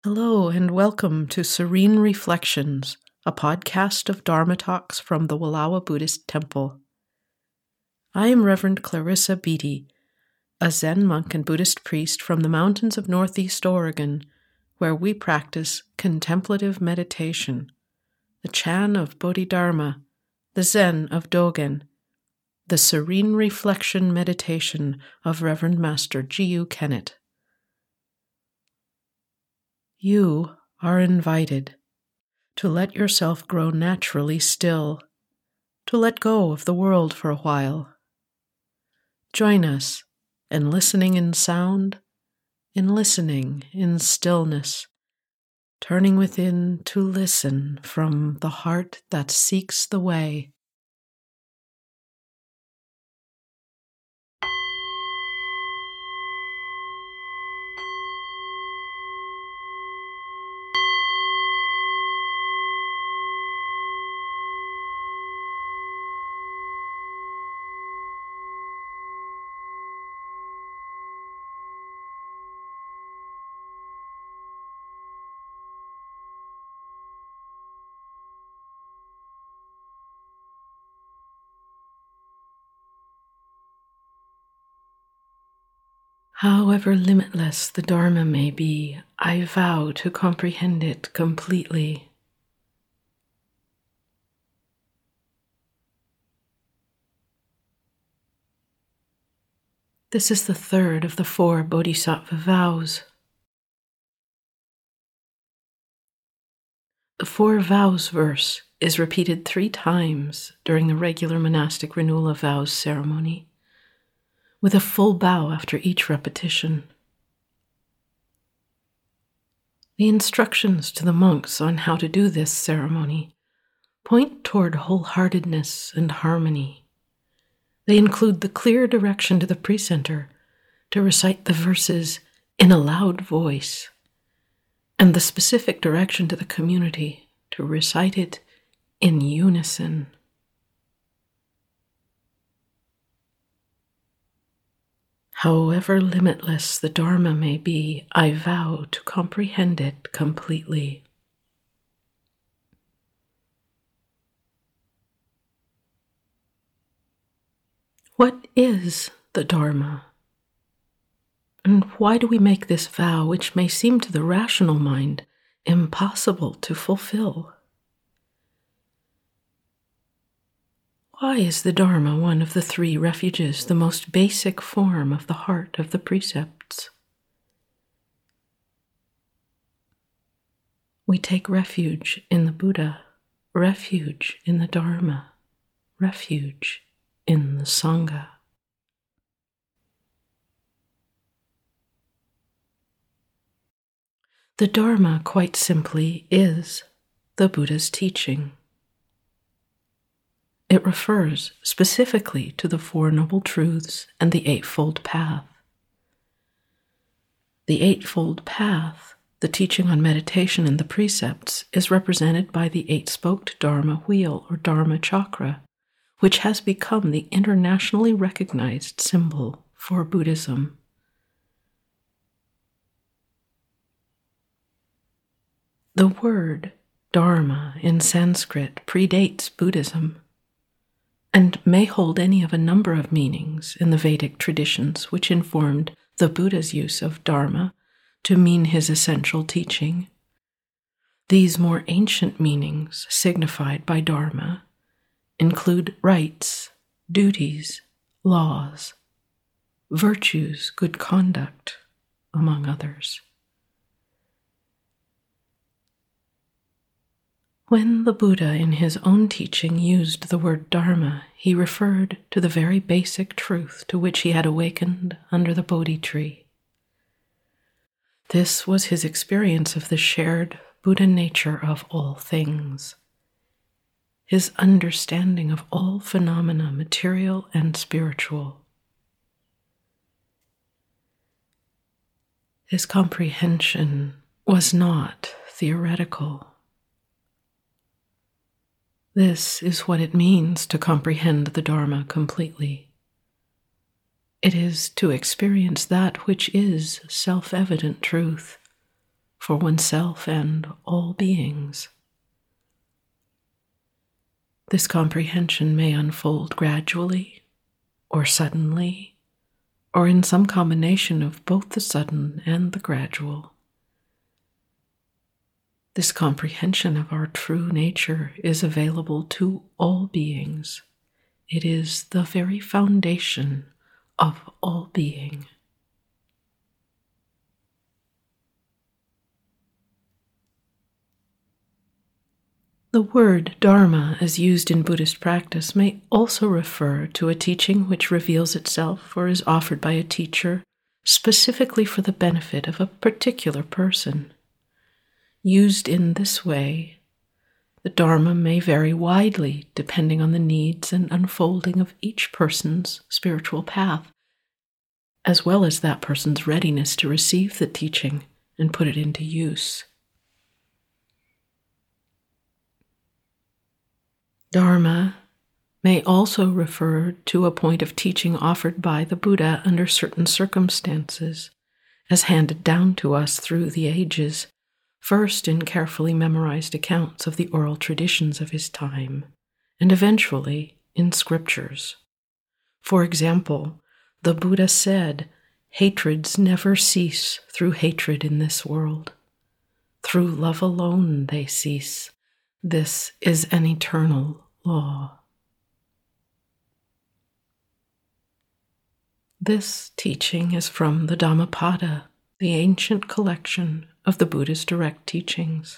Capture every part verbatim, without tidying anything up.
Hello and welcome to Serene Reflections, a podcast of Dharma talks from the Wallowa Buddhist Temple. I am Reverend Clarissa Beatty, a Zen monk and Buddhist priest from the mountains of Northeast Oregon, where we practice contemplative meditation, the Chan of Bodhidharma, the Zen of Dogen, the Serene Reflection meditation of Reverend Master G U Kennett. You are invited to let yourself grow naturally still, to let go of the world for a while. Join us in listening in sound, in listening in stillness, turning within to listen from the heart that seeks the way. However limitless the Dharma may be, I vow to comprehend it completely. This is the third of the four Bodhisattva vows. The Four Vows verse is repeated three times during the regular monastic renewal of vows ceremony, with a full bow after each repetition. The instructions to the monks on how to do this ceremony point toward wholeheartedness and harmony. They include the clear direction to the precentor to recite the verses in a loud voice, and the specific direction to the community to recite it in unison. However limitless the Dharma may be, I vow to comprehend it completely. What is the Dharma? And why do we make this vow, which may seem to the rational mind impossible to fulfill? Why is the Dharma one of the three refuges, the most basic form of the heart of the precepts? We take refuge in the Buddha, refuge in the Dharma, refuge in the Sangha. The Dharma, quite simply, is the Buddha's teaching. It refers specifically to the Four Noble Truths and the Eightfold Path. The Eightfold Path, the teaching on meditation and the precepts, is represented by the eight-spoked Dharma wheel or Dharma chakra, which has become the internationally recognized symbol for Buddhism. The word Dharma in Sanskrit predates Buddhism and may hold any of a number of meanings in the Vedic traditions which informed the Buddha's use of Dharma to mean his essential teaching. These more ancient meanings signified by Dharma include rights, duties, laws, virtues, good conduct, among others. When the Buddha in his own teaching used the word Dharma, he referred to the very basic truth to which he had awakened under the Bodhi tree. This was his experience of the shared Buddha nature of all things, his understanding of all phenomena, material and spiritual. His comprehension was not theoretical. This is what it means to comprehend the Dharma completely. It is to experience that which is self-evident truth, for oneself and all beings. This comprehension may unfold gradually or suddenly, or in some combination of both the sudden and the gradual. This comprehension of our true nature is available to all beings. It is the very foundation of all being. The word Dharma, as used in Buddhist practice, may also refer to a teaching which reveals itself or is offered by a teacher specifically for the benefit of a particular person. Used in this way, the Dharma may vary widely depending on the needs and unfolding of each person's spiritual path, as well as that person's readiness to receive the teaching and put it into use. Dharma may also refer to a point of teaching offered by the Buddha under certain circumstances, as handed down to us through the ages, first in carefully memorized accounts of the oral traditions of his time, and eventually in scriptures. For example, the Buddha said, "Hatreds never cease through hatred in this world. Through love alone they cease. This is an eternal law." This teaching is from the Dhammapada, the ancient collection of the Buddha's direct teachings.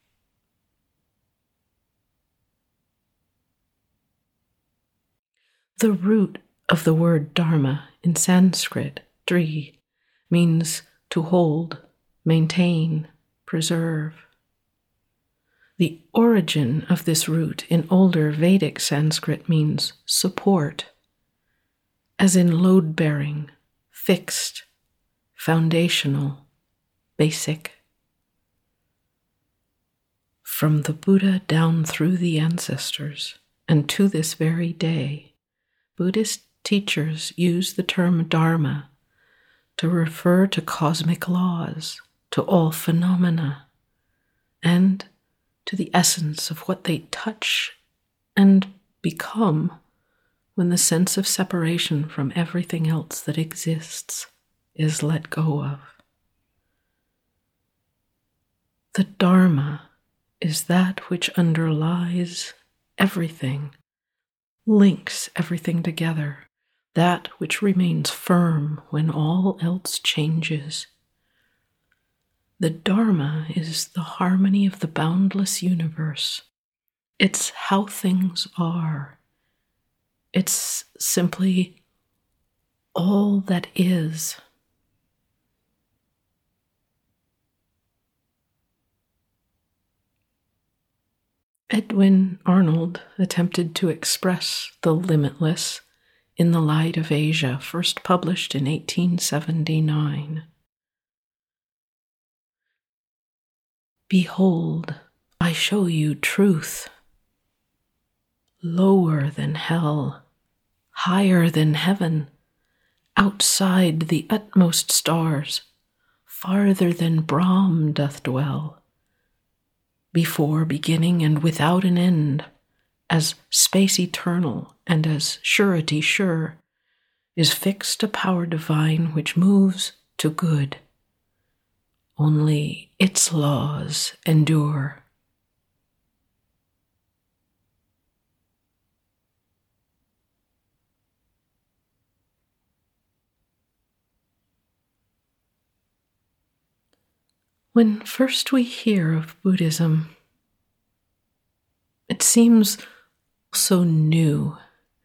The root of the word Dharma in Sanskrit, dri, means to hold, maintain, preserve. The origin of this root in older Vedic Sanskrit means support, as in load-bearing, fixed, foundational, basic. From the Buddha down through the ancestors, and to this very day, Buddhist teachers use the term Dharma to refer to cosmic laws, to all phenomena, and to the essence of what they touch and become when the sense of separation from everything else that exists is let go of. The Dharma is that which underlies everything, links everything together, that which remains firm when all else changes. The Dharma is the harmony of the boundless universe. It's how things are. It's simply all that is. Edwin Arnold attempted to express the limitless in The Light of Asia, first published in eighteen seventy-nine. Behold, I show you truth. Lower than hell, higher than heaven, outside the utmost stars, farther than Brahm doth dwell. Before beginning and without an end, as space eternal and as surety sure, is fixed a power divine which moves to good. Only its laws endure. When first we hear of Buddhism, it seems so new.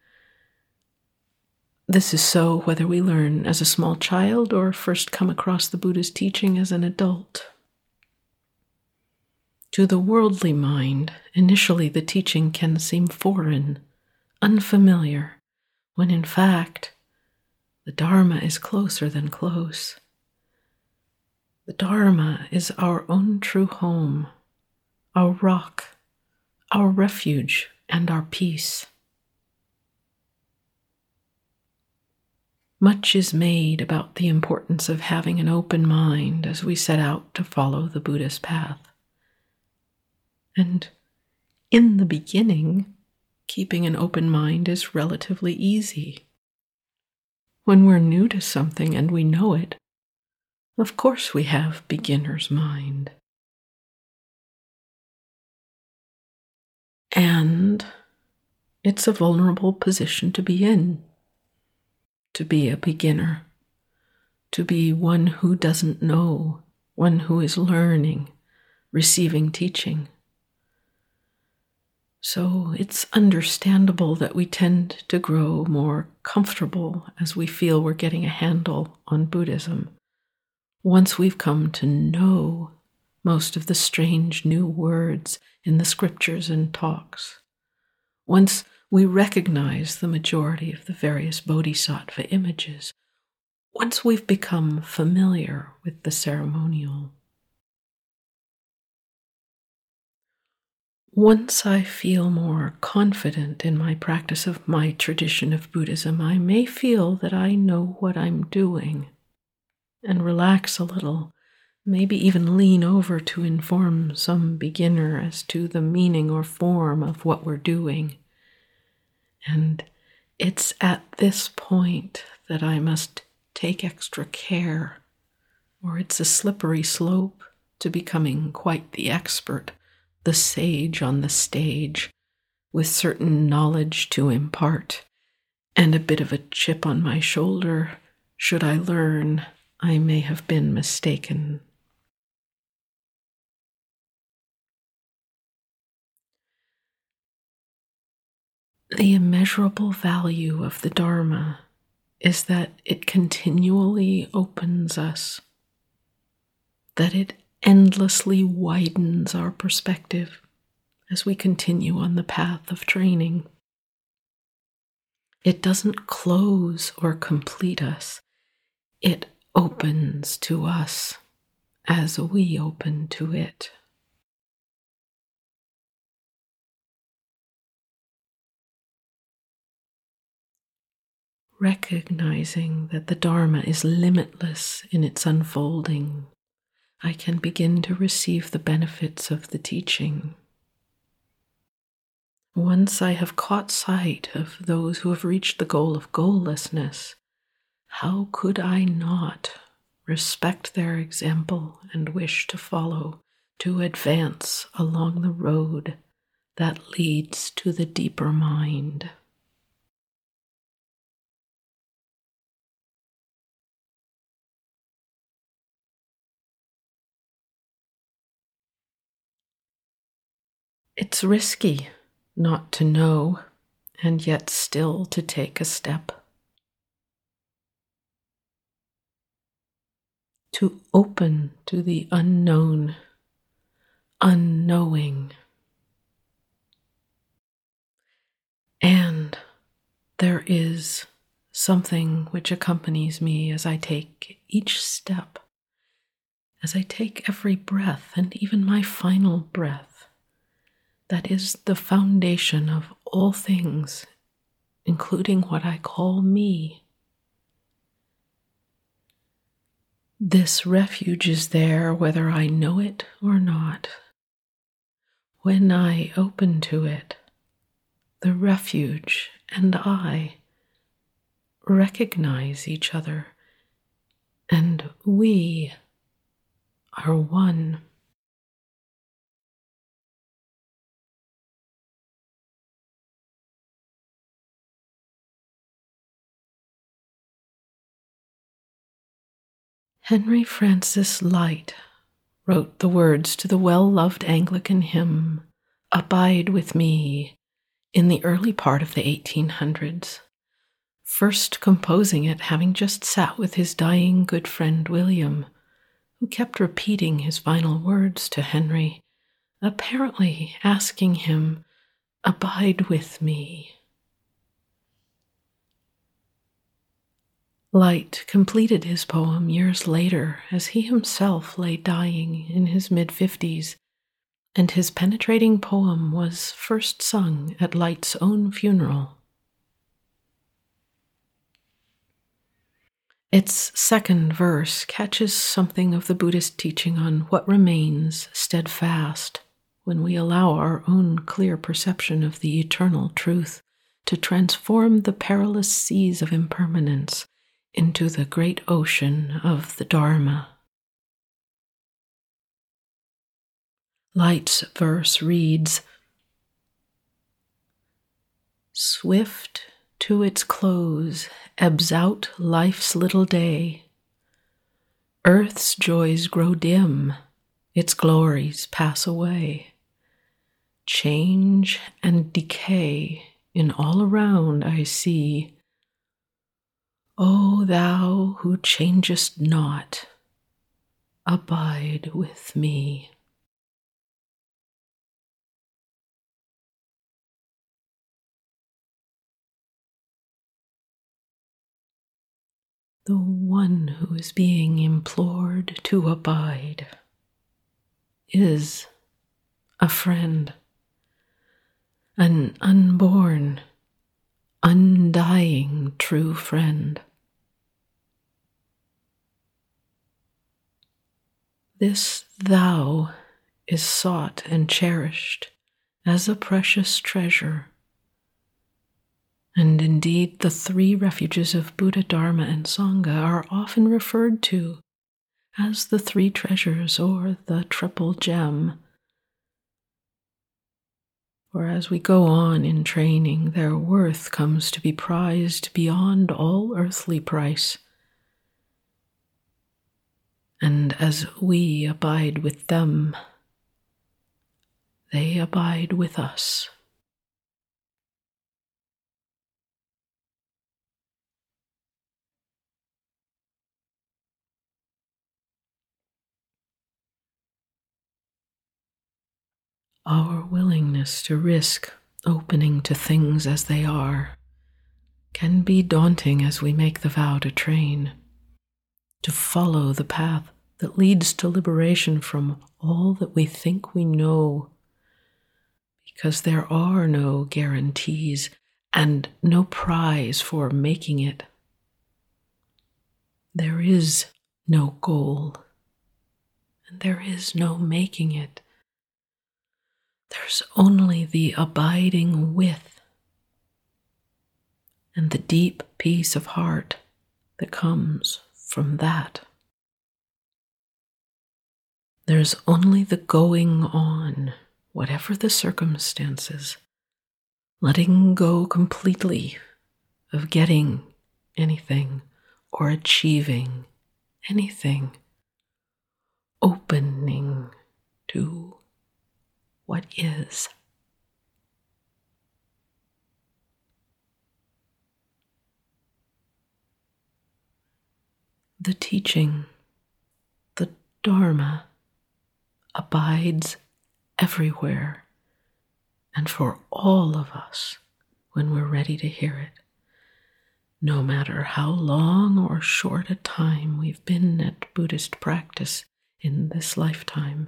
This is so whether we learn as a small child or first come across the Buddha's teaching as an adult. To the worldly mind, initially the teaching can seem foreign, unfamiliar, when in fact, the Dharma is closer than close. The Dharma is our own true home, our rock, our refuge, and our peace. Much is made about the importance of having an open mind as we set out to follow the Buddhist path. And in the beginning, keeping an open mind is relatively easy. When we're new to something and we know it, of course we have beginner's mind. And it's a vulnerable position to be in, to be a beginner, to be one who doesn't know, one who is learning, receiving teaching. So it's understandable that we tend to grow more comfortable as we feel we're getting a handle on Buddhism, once we've come to know most of the strange new words in the scriptures and talks, once we recognize the majority of the various bodhisattva images, once we've become familiar with the ceremonial. Once I feel more confident in my practice of my tradition of Buddhism, I may feel that I know what I'm doing and relax a little, maybe even lean over to inform some beginner as to the meaning or form of what we're doing. And it's at this point that I must take extra care, or it's a slippery slope to becoming quite the expert, the sage on the stage, with certain knowledge to impart, and a bit of a chip on my shoulder, should I learn I may have been mistaken. The immeasurable value of the Dharma is that it continually opens us, that it endlessly widens our perspective as we continue on the path of training. It doesn't close or complete us. It opens to us as we open to it. Recognizing that the Dharma is limitless in its unfolding, I can begin to receive the benefits of the teaching. Once I have caught sight of those who have reached the goal of goallessness, how could I not respect their example and wish to follow, to advance along the road that leads to the deeper mind? It's risky not to know, and yet still to take a step. To open to the unknown, unknowing. And there is something which accompanies me as I take each step, as I take every breath and even my final breath. That is the foundation of all things, including what I call me. This refuge is there whether I know it or not. When I open to it, the refuge and I recognize each other, and we are one. Henry Francis Lyte wrote the words to the well-loved Anglican hymn, "Abide with Me," in the early part of the eighteen hundreds, first composing it having just sat with his dying good friend William, who kept repeating his final words to Henry, apparently asking him, "Abide with me." Lyte completed his poem years later as he himself lay dying in his mid-fifties, and his penetrating poem was first sung at Lyte's own funeral. Its second verse catches something of the Buddhist teaching on what remains steadfast when we allow our own clear perception of the eternal truth to transform the perilous seas of impermanence into the great ocean of the Dharma. Light's verse reads, "Swift to its close ebbs out life's little day. Earth's joys grow dim, its glories pass away. Change and decay in all around I see. O thou who changest not, abide with me." The one who is being implored to abide is a friend, an unborn, undying true friend. This thou is sought and cherished as a precious treasure. And indeed, the three refuges of Buddha, Dharma, and Sangha are often referred to as the three treasures or the triple gem. For as we go on in training, their worth comes to be prized beyond all earthly price. And as we abide with them, they abide with us. Our willingness to risk opening to things as they are can be daunting as we make the vow to train, to follow the path that leads to liberation from all that we think we know, because there are no guarantees and no prize for making it. There is no goal, and there is no making it. There's only the abiding with and the deep peace of heart that comes from that. There's only the going on, whatever the circumstances, letting go completely of getting anything or achieving anything, opening to what is. The teaching, the Dharma, abides everywhere and for all of us when we're ready to hear it, no matter how long or short a time we've been at Buddhist practice in this lifetime.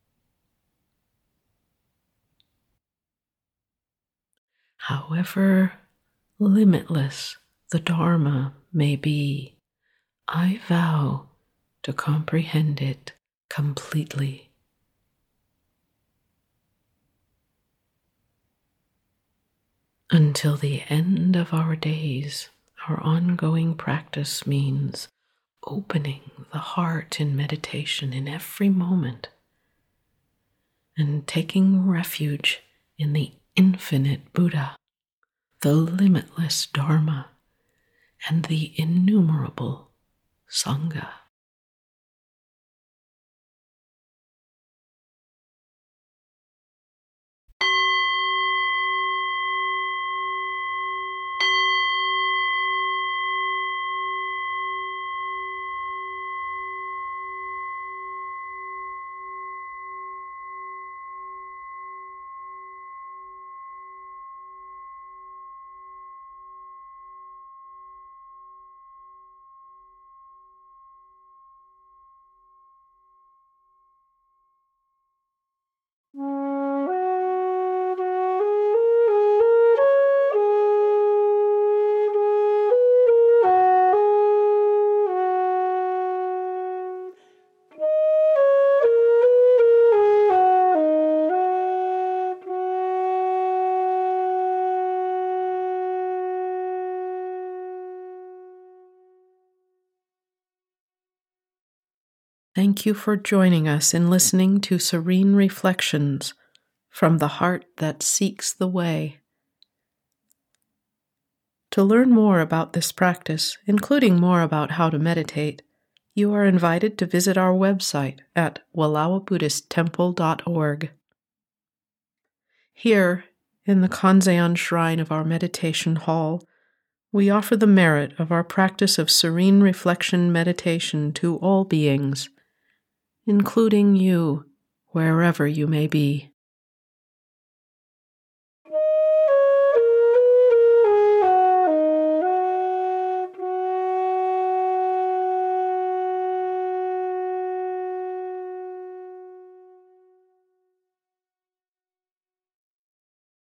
However limitless the Dharma may be, I vow to comprehend it completely. Until the end of our days, our ongoing practice means opening the heart in meditation in every moment and taking refuge in the infinite Buddha, the limitless Dharma, and the innumerable Sangha. thank you for joining us in listening to Serene Reflections from the Heart That Seeks the Way. To learn more about this practice, including more about how to meditate, you are invited to visit our website at Wallowa Buddhist Temple dot org. Here, in the Kanzeon shrine of our meditation hall, we offer the merit of our practice of serene reflection meditation to all beings, including you, wherever you may be.